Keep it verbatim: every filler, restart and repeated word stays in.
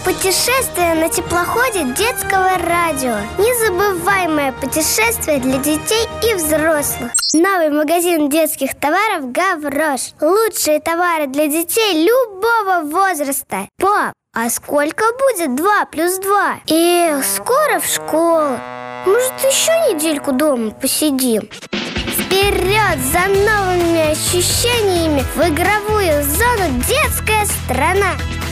Путешествие на теплоходе детского радио. Незабываемое путешествие для детей и взрослых. Новый магазин детских товаров «Гаврош». Лучшие товары для детей любого возраста. Пап, а сколько будет два плюс два? Эх, скоро в школу. Может, еще недельку дома посидим? Вперед за новыми ощущениями в игровую зону «Детская страна».